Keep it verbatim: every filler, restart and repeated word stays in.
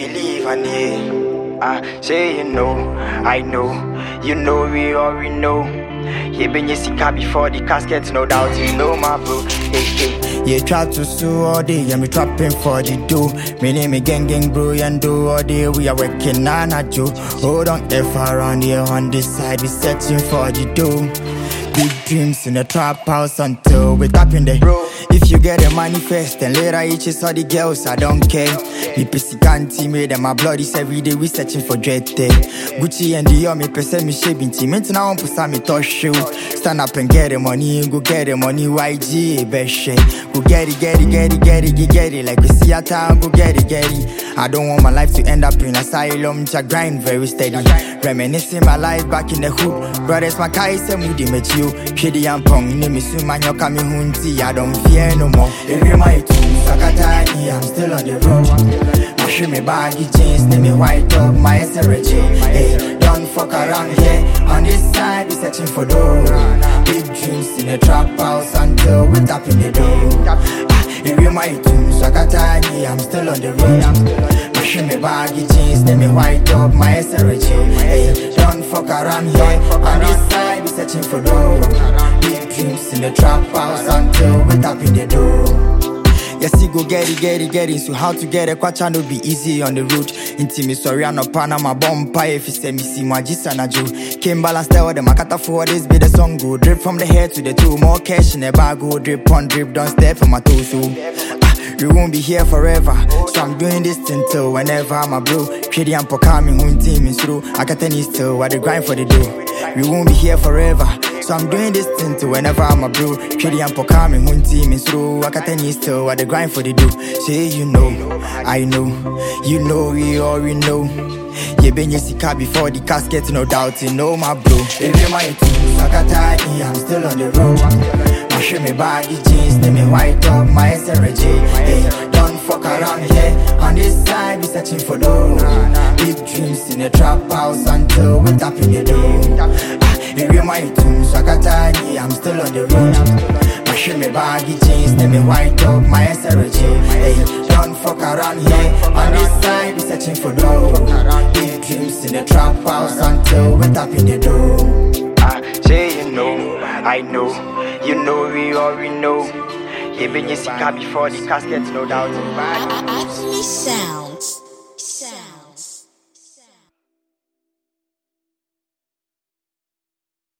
believe and yeah. I say you know, I know, you know we already know. Yeah, been you see car before the casket, no doubt you know my bro. Hey, hey. Yeah, try to sue all day, yeah, me trapping for the dough. Me name me gang gang bro, and do all day we are working on a Joe. Hold on, if around here on this side, we searching for the dough. Big dreams in the trap house until we tap in there. Bro, if you get a manifest and later you chase all the girls, I don't care. Me pissy can't made them my blood is every day we searching for dread. Gucci and Dior, me pese me shaving team. Into now I'm pussy me touch shoe. Stand up and get the money, go get the money. Y G, best shit. Go get it, get it, get it, get it, get it. Like we see a town, go get it, get it. I don't want my life to end up in asylum. I grind very steady. Reminiscing my life back in the hood. Brothers, my guys, say moody met you. Shady and pong, name is soon, man, you're coming hunty. I don't fear no more. Every my two, Sakatani, I'm still on the road. I show me baggy jeans, name me white up, my S R J. Hey, don't fuck around here. On this side, we searching for dough. Big dreams in a trap house until we tap in the door. Every my two, Sakatani, I'm still on the road. I show me baggy jeans, name me white up, my S R J. Hey, don't fuck around here. On this side, we searching for dough. Big dreams in the trap house until we tap in the door. Yes, you go get it, get it, get it. So how to get a quacha no be easy on the road. Inti me sorry, I'm not pan, I'm a bumper. If you say me see my jisana Joe. Came balance there with the makata for this be the song go. Drip from the head to the toe. More cash in the bag go. Drip on drip, don't step on my toes. So we won't be here forever. So I'm doing this thing till whenever I'm a bro. Shady and coming home team is through. I got any still while they grind for the dough. We won't be here forever. So I'm doing this thing till whenever I'm a bro. Shady and coming home team is through. I got any still while they grind for the dough. Say you know, I know, you know we already know. Yeah, been you see car before the casket, no doubt you know my bro. Every my two, Sakatani, I'm still on the road. I show me baggy jeans, name me white up, my S R J. Hey, don't fuck around here. On this side, we searching for dough. Big dreams in a trap house until we tap in the door. Every my two, Sakatani, I'm still on the road. I show me baggy jeans, name me white up, my S R J. Hey, don't fuck around here. On this side, we searching for dough. Big dreams in a trap house until we tap in the door. I say you know, I know, you know we already know. Yeah, been you see car before the casket, no doubt. Actually sound.